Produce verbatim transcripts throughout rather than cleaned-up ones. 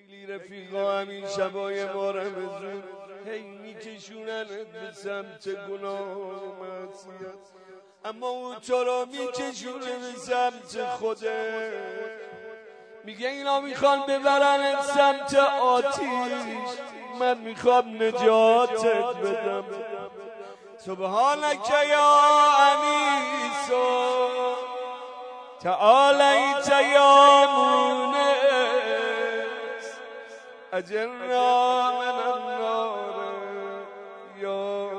خیلی رفیقا همین شبای ما رمزون هی میکشونن به سمت گناه و معصیت، اما اون تو رو میکشونه به سمت خوده. میگه اینا میخوان ببرن سمت آتیش، من میخوام نجاتت بدم. سبحانك یا انیس تعالیت یا مونس اجرنا من النار یا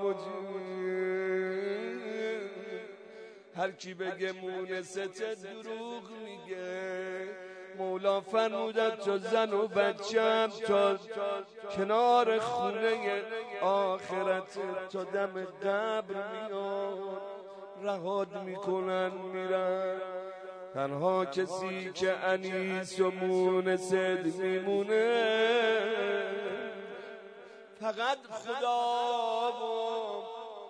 مجیر. هر کی بگه مونست دروغ میگه. مولا فرمودد تو زن و بچم تا کنار خونه آخرت تا دم قبر میاد رهاد میکنن میرن. تنها کسی که انیس و مونست میمونه فقط خدا و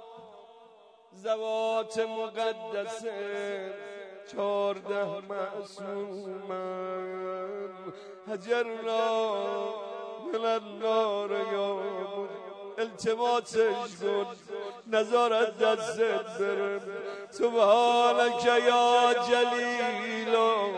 ذوات مقدسه چارده معصومن. هجرنا من النار یا التماسش کن نظارت دستت برم. سبحانك یا جلیل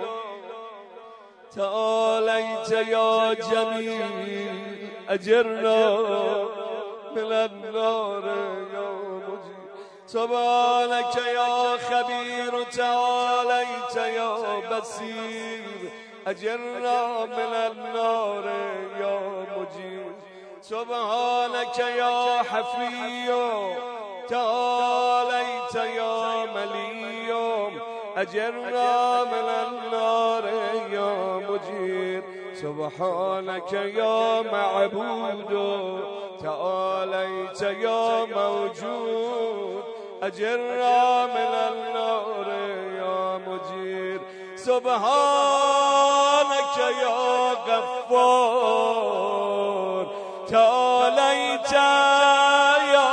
تعالیت یا جمیل اجرنا من النار یا مجیر. سبحانك یا خبیر تعالیت یا بصیر اجرنا من النار یا مجیر. سبحانك یا حفی تعالیت یا ملی اجرنا من النار یا مجیر. سبحانك یا معبود تعالیت یا موجود اجرنا من النار یا مجیر. سبحانك یا غفار تعالیت یا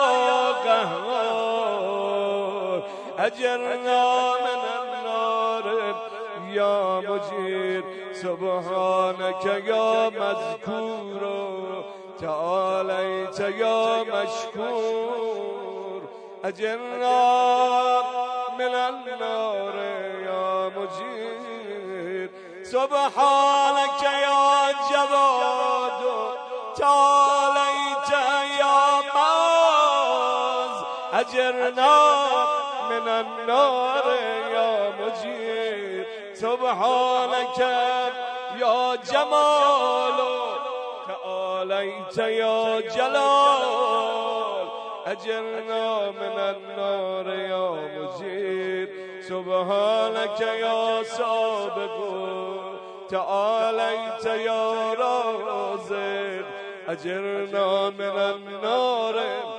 قهار اجرنا من النار یا مجیر. سبحانك یا مذکور تعالیت یا مشکور اجرنا من النار یا مجیر. سبحانك یا جواد تعالیت یا معز اجرنا من النار یا مجیر. سبحانك یا جمال تعالیت یا جلال اجرنا من النار یا مجیر. سبحانك یا سابق تعالیت یا رازق اجرنا من النار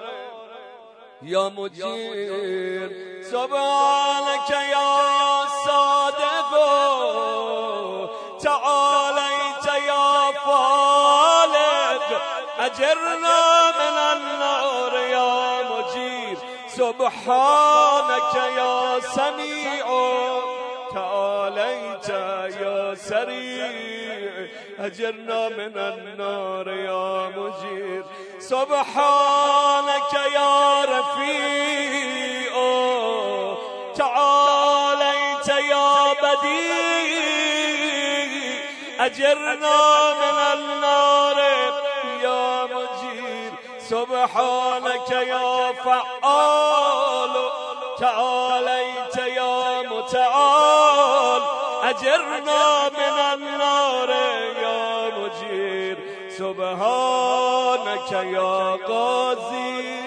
یا مجیر. سبحانك یا صادق تعالیت یا فالق اجرنا من النار یا مجیر. سبحانك یا سمیع تعالیت یا سریع اجرنا من النار یا مجیر. سبحانك یا رفیع تعالیت یا بدیع اجرنا من النار یا مجیر. سبحانك یا فعال تعالیت یا متعال اجرنا من النار یا مجیر. سبحانك یا قاضی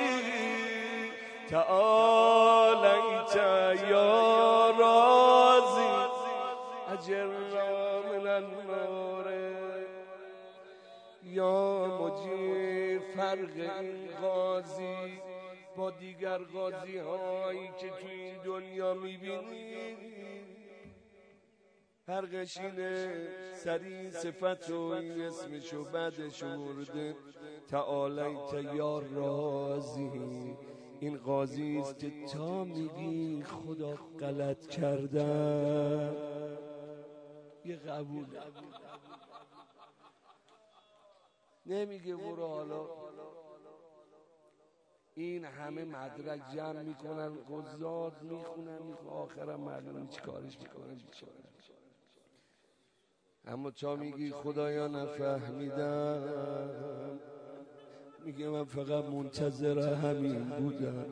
تعالیت یا راضی اجرنا من النار یا مجیر. فرق این قاضی با دیگر قاضی هایی که تو این دنیا میبینی فرقش اینه سری صفت و این اسمشو بعدشو مرده تعالیت یا راضی. این قاضی است که تا میگی خدا غلط کردم یه قبول نمیگه برو حالا این همه مدرک جمع میکنن قضات میخونن میخونن آخرم معلومه چی کارش میکنن بیچاره. اما تا میگی خدایا نفهمیدم، میگه من فقط منتظر همین بودم.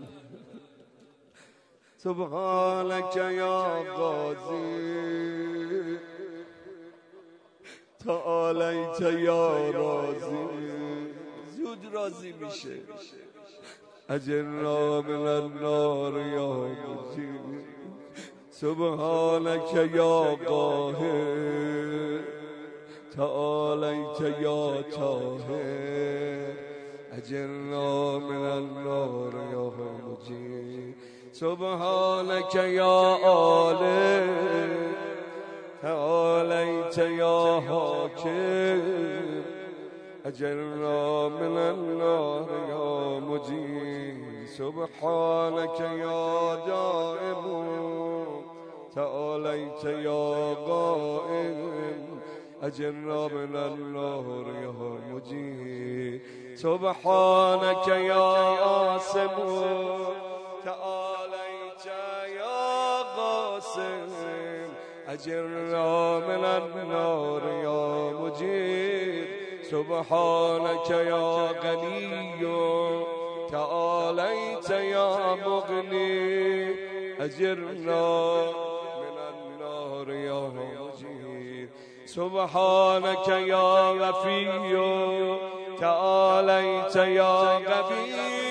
سبحانك یا قاضی تعالیت یا راضی. زود راضی میشه. اجرنا من النار یا مجیر سبحانك یا قاهر تعالیت یا طاهر اجرنا من النار یا مجیر سبحانك یا عالم تعالیت یا حاکم اجرنا من النار یا مجیر سبحانك یا دائم تعالیت یا قائم اجرنا من النار یا مجیر سبحانك یا عاصم تعالیت یا قاسم اجرنا من النار یا مجیر سبحانك یا غنی تعالیت یا مغنی اجرنا من النار یا مجیر سبحانك یا وفی تعالیت یا قوی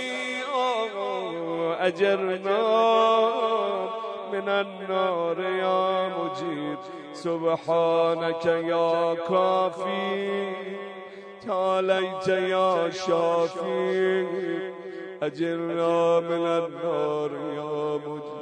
اجرنا من النار یا مجیر سبحانك یا کافی تعالیت یا شافی اجرنا من النار یا مجیر.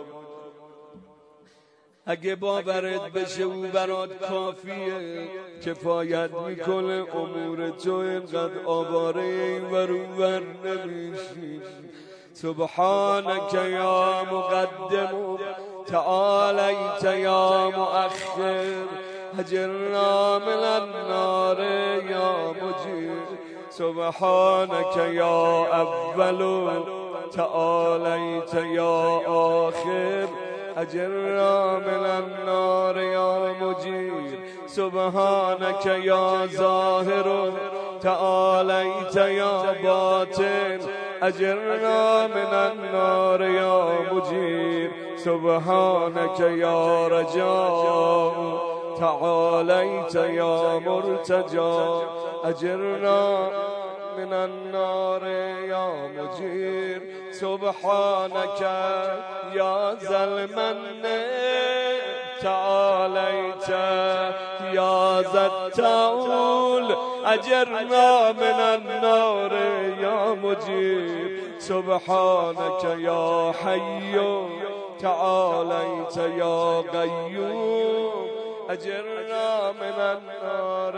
اگه باورت بشه او برات کافیه، کفایت میکنه، امور تو اینقدر آواره این ور اون ور نمیشی. سبحانك یا مقدم تعالیت یا مؤخر اجرنا من النار یا مجیر سبحانك یا اول تعالیت یا آخر اجرنا من النار یا مجیر سبحانك یا ظاهر تعالیت یا باطن اجرنا من النار یا مجیر سبحانك یا رجاء تعالیت یا مرتجا اجرنا من النار یا مجیر سبحانك یا ذا المن تعالیت یا ذا الطول اجرنا من النار یا مجیر سبحانك یا حی تعالیت یا قیوم اجرنا من النار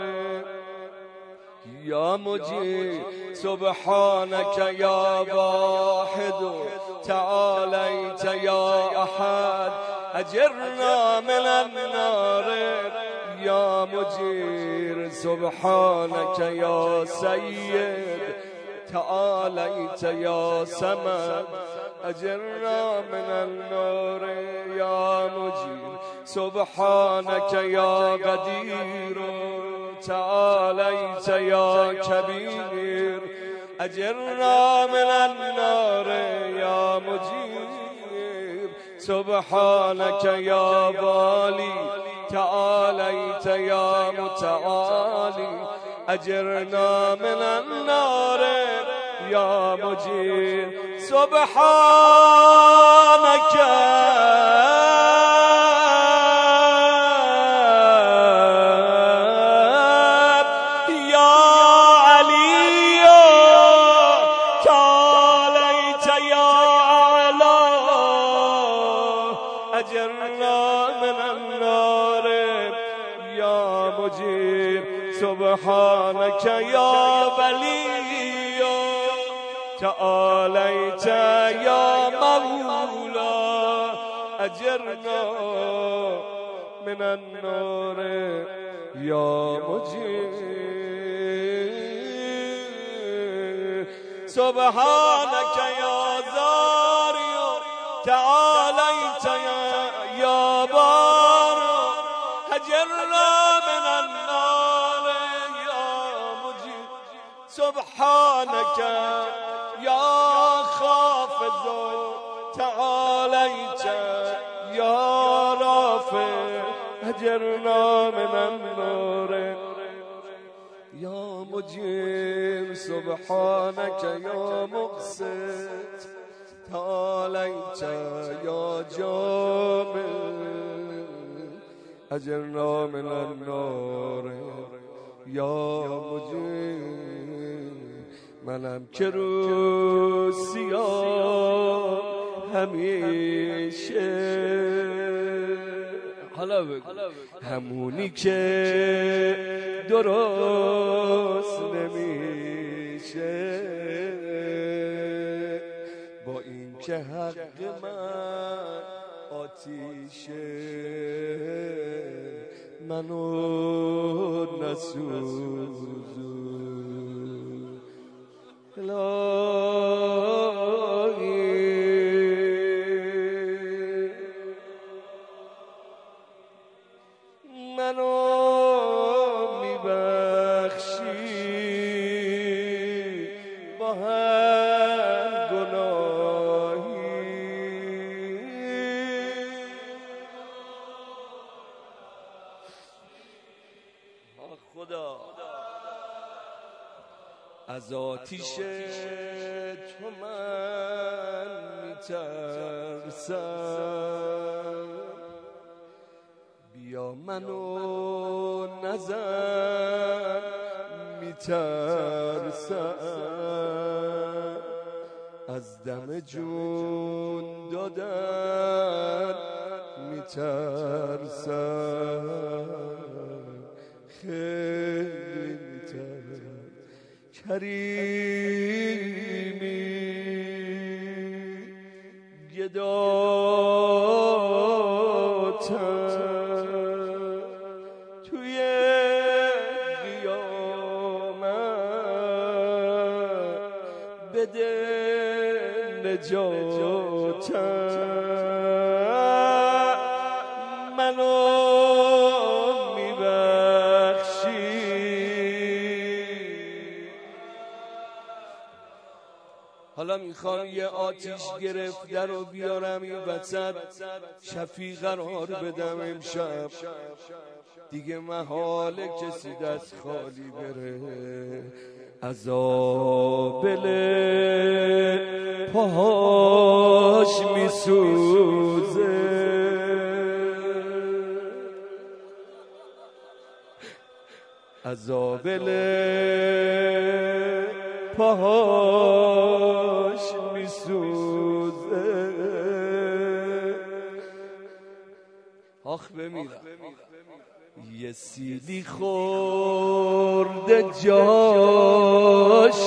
یا مجیر سبحانك یا واحد تعالیت یا احد اجرنا من النار یا مجیر سبحانك یا سید تعالیت یا صمد اجرنا من النار یا مجیر سبحانك یا قدیر تعالیت یا کبیر اجرنا من النار یا مجیر سبحانك یا والی تعالیت یا متعالی اجرنا من النار یا مجیر سبحانك یا علی تعالیت یا اعلی اجرنا من النار یا مجیر سبحانك یا ولی تعالیت یا مولا اجرنا من النار یا مجیر سبحانك يا زاري تعاليت يا بار هجرنا من النار يا مجيب سبحانك يا خافض تعاليت يا رافع هجرنا من النار يا مجيب سبحانك يا مقسط تعاليت يا جامع أجرنا من النار يا مجيب منم که رو سیاه همیشه حالا بگو همونی که درست نمیشه با این که حق من آتیشه منو نسوزون منو میبخشی با هر گناهی خدا از آتیش تو من میترسم بیا منو نزن میترسم از دم جون دادن میترسم خیلی میترسم کریمی گداتم توی قیامت بده نجاتم منو حالا میخوام یه آتیش گرفته رو بیارم این وسط شفیع قرار بدم امشب دیگه محاله کسی دست خالی بره عذابله پاهاش میسوزه عذابله پاهاش میسوزه آخ بمیرم یه سیلی خورده جاش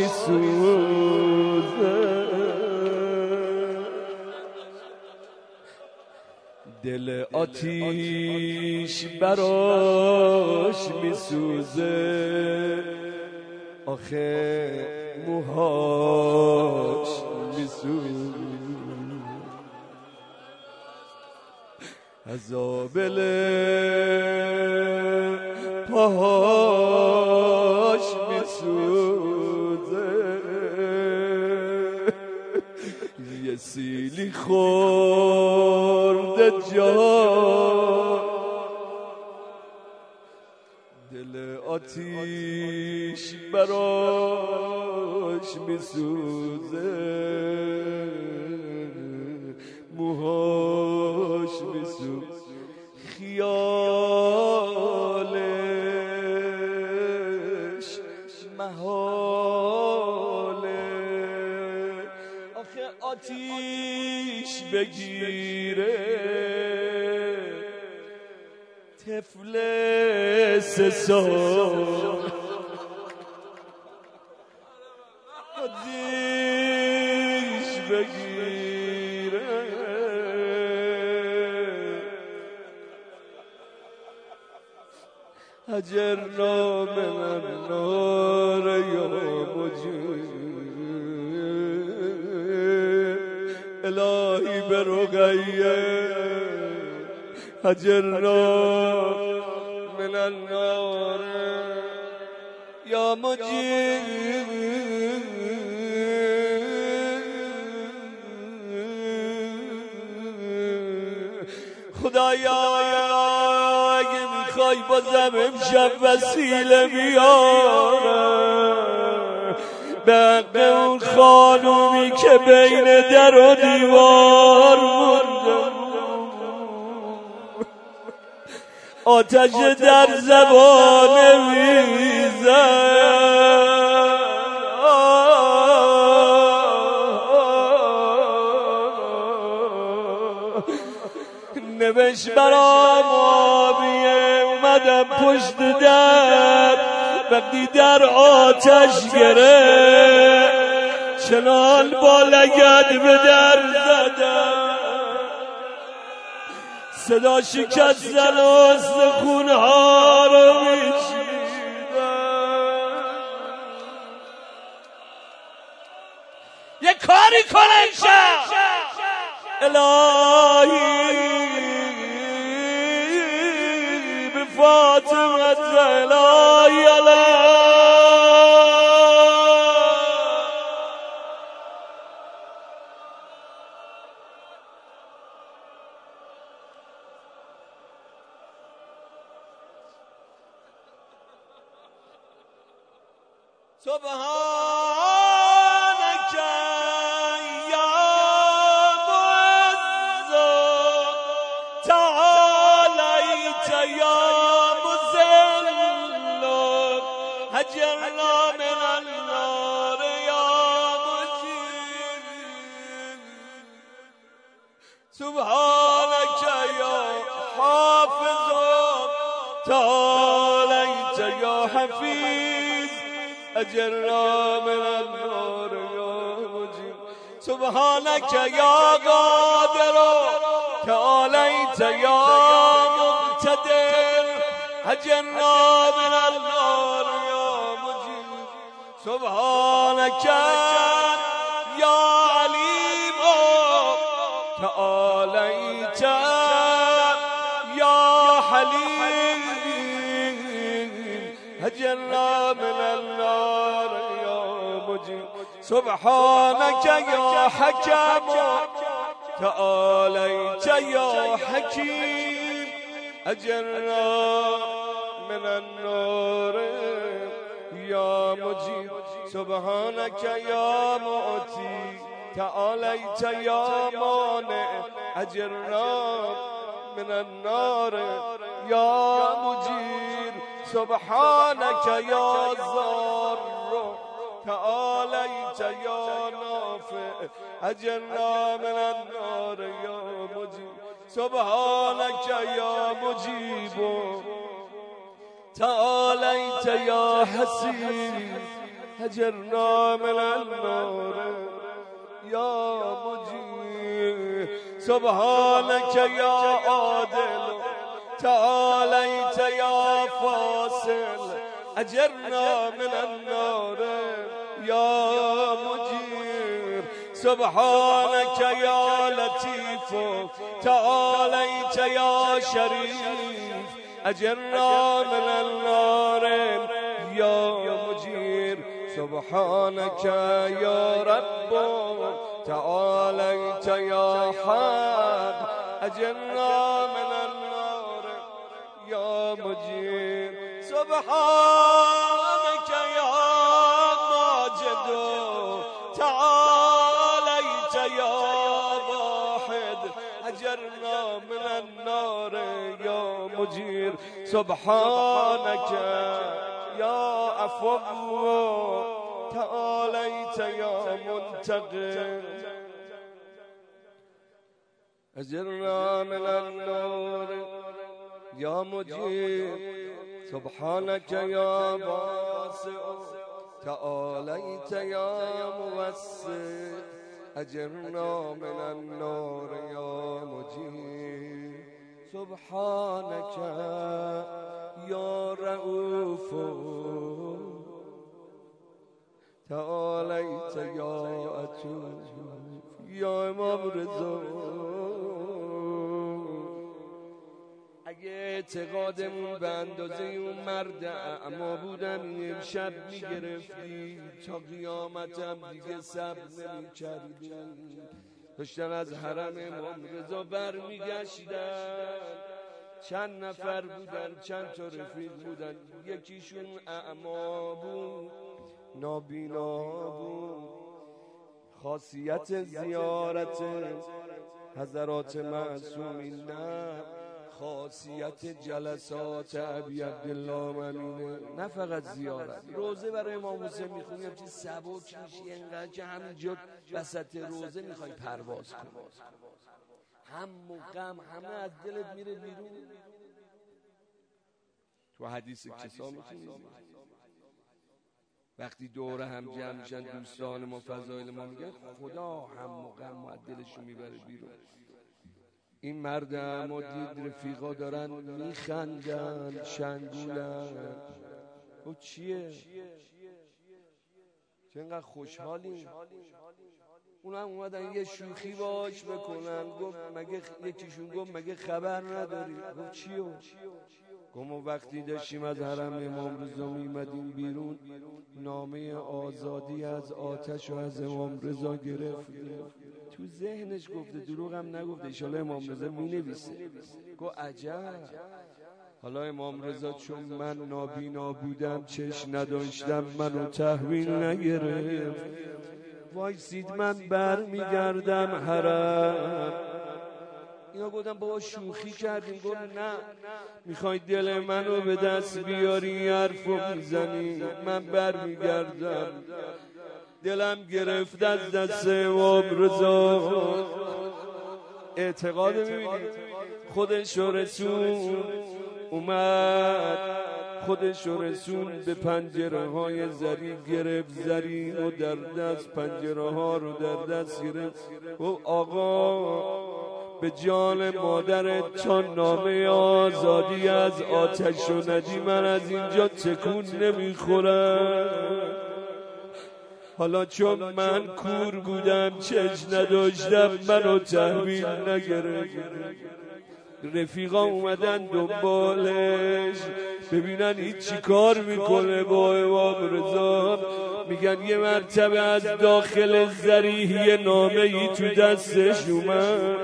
میسوزه دل آتیش براش میسوزه آخه موهاش میسوزه عذابله پاهاش میسوزه یه سیلی خورده جا دل آتیش براش میسوزه موهاش میسوزه خیالش محاله آخه آتیش بگیره طفل سه سال آتیش بگیره هجرنا من النار یا مجید الهی به رقیه اجرنا من النار یا مجیب خدایا اگه میخوای بازم امشب وسیله بیارم به حق اون خانومی که بین در و دیوار مونده آتش در زبان میزن نوشت برام آبیه اومدم پشت در وقتی در آتش گره چنان با لگد به در زدم صدا شکستن و استخونها رو میشیدم یه کاری کنم شد الهی به فاطمه الهی الهی سبحانك يا معز تعاليت يا مذل هجرنا من النار يا مجيب سبحانك يا حافظ تعاليت يا حفيظ اجرنا من النار يا مجيب سبحانك يا قادر تعاليت يا مقتدر اجرنا من النار يا مجيب سبحانك يا عليم تعاليت يا حليم اجرنا من النار يا مجيب سبحانك يا حكم تعاليت يا حكيم اجرنا من النار يا مجيب سبحانك يا معطي تعاليت يا مانع اجرنا من النار يا مجير سبحانك يا ضار تعاليت يا نافع اجرنا من النار يا مجيب سبحانك يا مجيب تعاليت يا حسيب اجرنا من النار يا مجيب سبحانك يا عادل تعاليت يا فاصل اجرنا من النار يا مجيب سبحانك يا لطيف تعاليت يا شريف اجرنا من النار يا مجير سبحانك يا رب تعاليت يا حق اجرنا من النار يا مجير سبحانك يا ماجد تعاليت يا واحد اجرنا من النار يا مجير سبحانك يا عفو تعاليت يا منتقم اجرنا من النار يا مجيب سبحانك يا واسع تعاليت يا موسع اجرنا من النار يا مجيب سبحانك يا رؤوف تعاليت يا أتوب یا امام رضا اگه اعتقادمون به اندازه اون مرد اعما بودم این امشب میگرفتی تا قیامتم دیگه صبر نمی‌کردی. داشتن از حرم امام رضا بر میگشتن، چند نفر بودن، چند تا رفیق بودن، یکیشون اعما بود، نابینا بود. خاصیت زیارت حضرات معصومین نه، خاصیت جلسات ابی عبدالله امینه نه فقط زیارت. روزه برای امام حسین میخونی همچین سبک میشی انقدر که همینجا وسط روزه میخوای پرواز کنی، هم و غم همه از دلت میره بیرون. تو حدیث کسا میتونی وقتی دور هم جمع میشن دوستان ما فضایل ما میگن خدا هم و غم و از دلشون میبره بیرون. این مرد اما دید رفیقا دارن میخندن شنگولن، او چیه؟ چه اینقدر خوشحالی؟ اونا هم اومدن یه شوخی باش بکنن. گفت مگه یکیشون گفت مگه خبر نداری؟ گفت چیو؟ گفت ما وقتی داشتیم از حرم امام رضا میمدیم بیرون نامه آزادی از آتش و از امام رضا گرفتیم. تو ذهنش گفته، دروغ هم نگفته، انشالله امام رضا مینویسه. گفت عجب. حالا امام رضا چون من نابینا بودم چشم نداشتم منو تحویل نگرفت، وایسید من بر میگردم حرم. اینا گفتن بابا شوخی کردیم. گفت نه، میخوای دل منو به دست بیاری حرفو میزنی، من بر میگردم. دلم گرفت از دست امام رضا. اعتقاد میبینید خودش رسول اومد، خودش رسول به پنجره های زری گرفت، زری و در دست پنجره ها رو در دست گرفت. و آقا به جان مادرت چون نامه آزادی از آتش و ندی من از اینجا تکون نمیخورم. حالا چون من کور بودم چش نداشتم منو تحویل نگرفت. رفیقا اومدن دنبالش ببینن این چی کار میکنه با امام رضا. میگن یه مرتبه از داخل زریح نامه ای تو دستش اومد،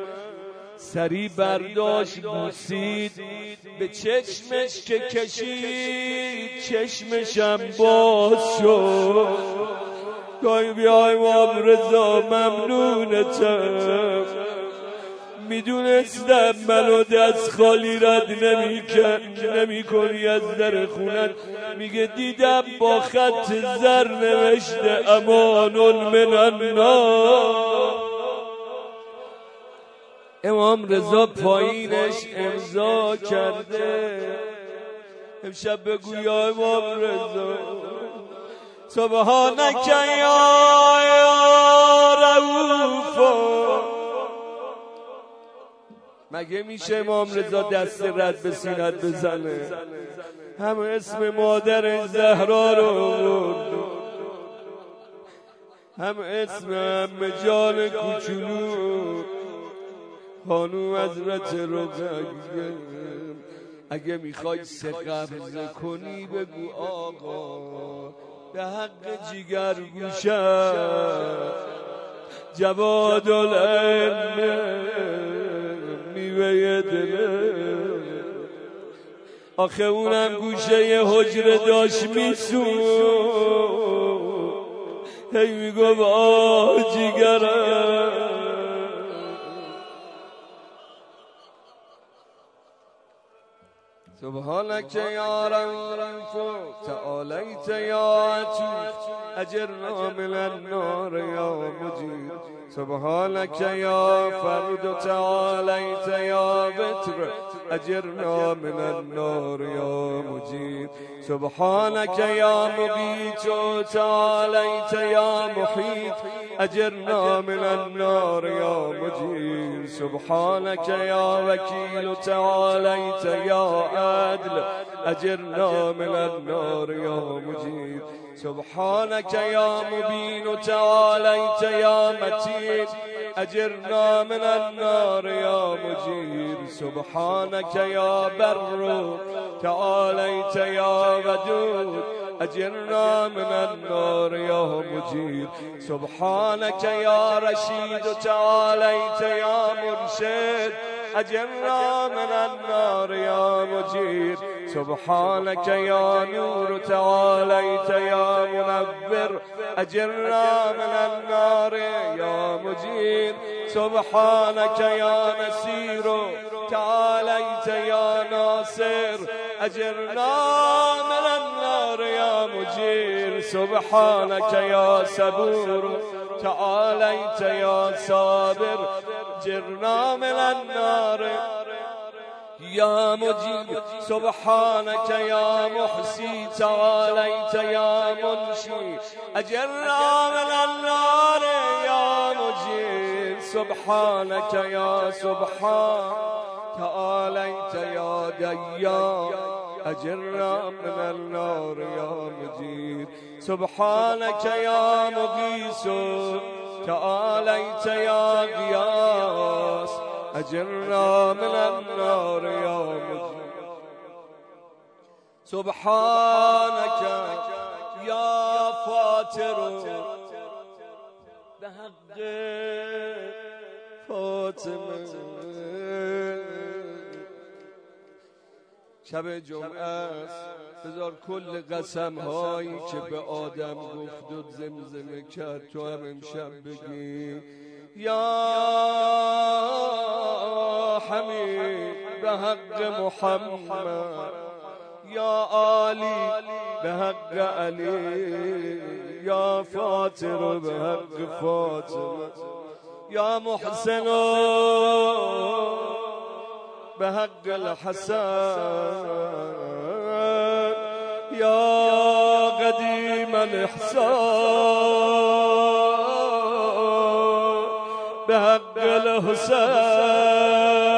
سری برداشت بوسید، به چشمش که کشید چشمشم باز شد. گاهی بیا امام رضا ممنونتم، میدونستم منو دست خالی رد نمی کنی از در خونت. میگه دیدم با خط زر نوشته امان من النار. امام رضا پایینش امضا کرده. امشب بگو یا امام رضا سبحانک یا رؤوف. مگه میشه امام رضا دست رد به سینت بزنه؟ هم اسم مادر زهرا رو، هم اسم ام جان کوچولو خانوم حضرت رقیه. اگه میخوای سه قبضه کنی بگو آقا به حق جیگر گوشم جواد العلم میوه دله. آخه اونم گوشه حجره داشت میسو، هی میگو آه جیگرم. سبحانك يا رؤوف تعاليت يا عتيق أجرنا من النار يا مجيب. سبحانك يا فرد تعاليت يا بتر أجرنا من النار يا مجيب. سبحانك يا مبيت تعاليت يا محيط أجرنا من النار يا مجيب. سبحانك يا وكيل تعاليت يا عدل أجرنا من النار يا مجير سبحانك يا مبين تعاليت يا متين أجرنا من النار يا مجير سبحانك يا بر تعاليت يا ودود أجرنا من النار يا مجير سبحانك يا رشيد تعاليت يا مرشد أجرنا من النار يا مجير سبحانك يا نور تعاليت يا منبر أجرنا من النار يا مجير سبحانك يا نسير تعاليت يا ناصر أجرنا من النار يا مجير سبحانك يا صبور تعاليت يا صابر أجرنا من النار يا مجيب سبحانك يا محسي تعاليت يا منشي أجرنا من النار يا مجيب سبحانك يا سبحان تعاليت يا ديان أجرنا من النار يا مجيد سبحانك يا مغيث تعاليت يا غياث أجرنا من النار يا مجيد سبحانك يا فاتر بحق فاطمه شب جمعه است بذار کل قسم هایی که به آدم گفت و زمزمه کرد تو هم امشب بگی یا حمید به حق محمد یا علی به حق علی یا فاطر به حق فاطمه یا محسن به حق الحسن یا قدیم الاحسان به حق الحسن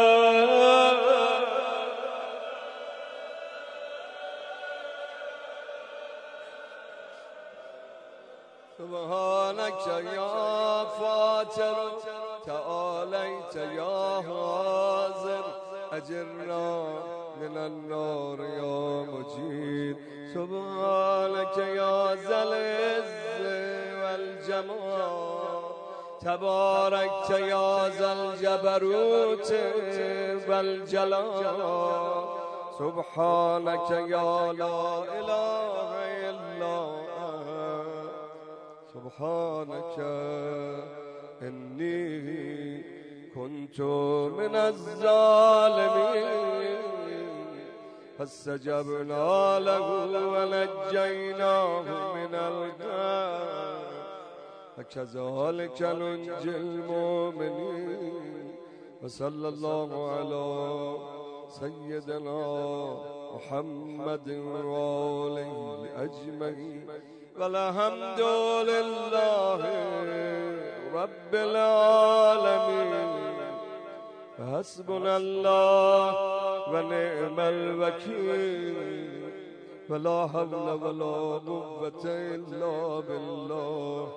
سبحانك يا فاتر تعاليت يا حاضر أجرنا من النار يا مجيد سبحانك يا ذا العز والجمال تباركت يا ذا الجبروت والجلال سبحانك يا لا إله إلا سبحانك إني كنت من الظالمين فاستجبنا له ونجيناه من الغم وكذلك ننجي المؤمنين وصلى الله على سيدنا محمد وآله أجمعين والحمد لله رب العالمين حسبنا الله ونعم الوكيل ولا حول ولا قوة إلا بالله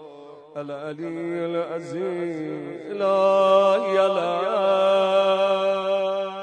العلي العظيم إلهي العالمين